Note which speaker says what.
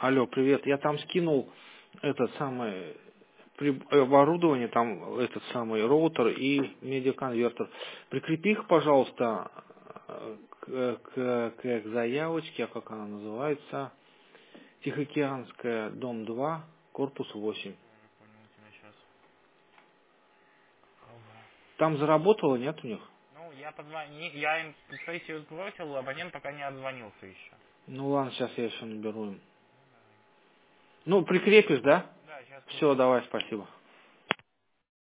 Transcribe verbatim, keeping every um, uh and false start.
Speaker 1: Алло, привет. Я там скинул этот самый при- оборудование, там этот самый роутер и медиаконвертер. Прикрепи их, пожалуйста, к, к, к, к заявочке, а как она называется? Тихоокеанская, дом два, корпус восемь.
Speaker 2: Я понял тебя сейчас.
Speaker 1: Там заработало, нет у них?
Speaker 2: Ну, я позвони, я им сессию сбросил, абонент пока не отзвонился еще.
Speaker 1: Ну ладно, сейчас я еще наберу им. Ну, прикрепишь, да?
Speaker 2: Да, сейчас
Speaker 1: Все,
Speaker 2: прикреплю.
Speaker 1: давай, спасибо.